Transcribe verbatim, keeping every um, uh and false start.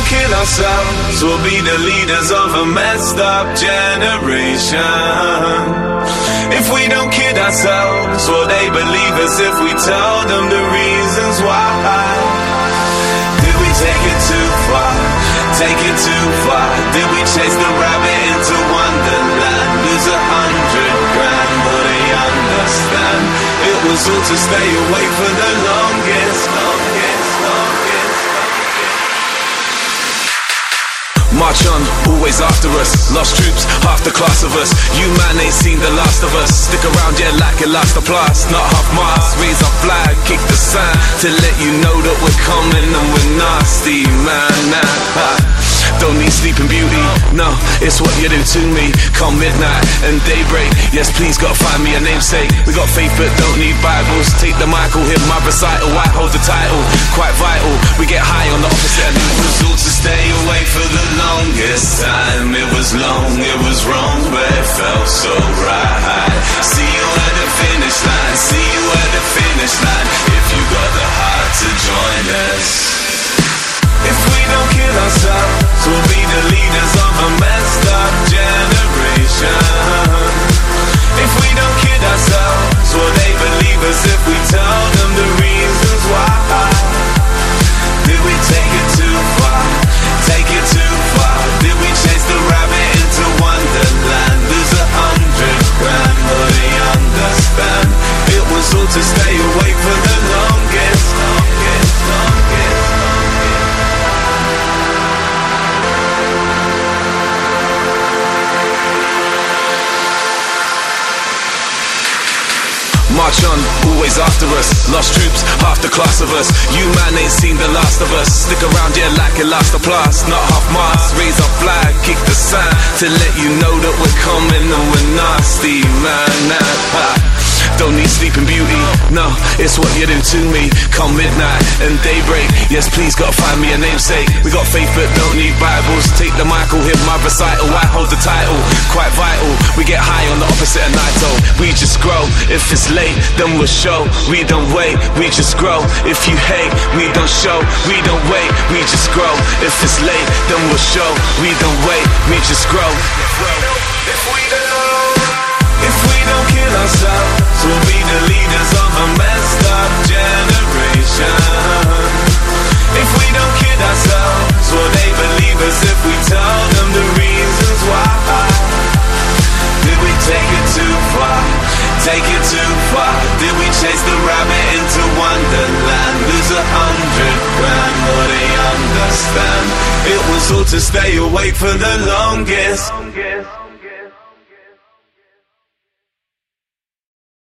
kill ourselves, we'll be the leaders of a messed up generation. If we don't kid ourselves, will they believe us if we tell them the reasons why? Did we take it too far? Take it too far? Did we chase the rabbit into Wonderland? Lose a hundred grand, will they understand? It was all to stay awake for the longest, longest, longest. March on, always after us. Lost troops, half the class of us. You man ain't seen the last of us. Stick around, yeah, like it last the blast. Not half mast, raise our flag, kick the sign to let you know that we're coming and we're nasty, man. Nah. Don't need sleeping beauty, no, it's what you do to me. Come midnight and daybreak, yes please gotta find me a namesake. We got faith but don't need Bibles. Take the mic, I'll hit my recital. I hold the title, quite vital. We get high on the opposite and it was all to stay awake for the longest time. It was long, it was wrong, but it felt so right. See you at the finish line, see you at the finish line. If you got the heart to join us. If we don't kill ourselves, we'll be the leaders of a messed up generation. If we don't kid ourselves, will they believe us if we tell them the reasons why? Did we take it too far? Take it too far? Did we chase the rabbit into Wonderland? Lose a hundred grand, will they understand? It was all to stay awake for the longest, longest, longest. March on, always after us. Lost troops, half the class of us. You man ain't seen the last of us. Stick around, yeah, like it last the blast. Not half mast, raise our flag, kick the sign to let you know that we're coming and we're nasty, man. Nah. Don't need sleeping beauty, no, it's what you do to me. Come midnight and daybreak, yes please gotta find me a namesake. We got faith but don't need Bibles. Take the mic, I'll hit my recital. I hold the title, quite vital. We get high on the opposite of Naito. We just grow, if it's late then we'll show. We don't wait, we just grow. If you hate, we don't show. We don't wait, we just grow. If it's late then we'll show. We don't wait, we just grow. If we don't, if we don't kill ourselves, we'll be the leaders of a messed up generation. If we don't kid ourselves, will they believe us if we tell them the reasons why? Did we take it too far? Take it too far? Did we chase the rabbit into Wonderland? Lose a hundred grand, will they understand? It was all to stay awake for the longest.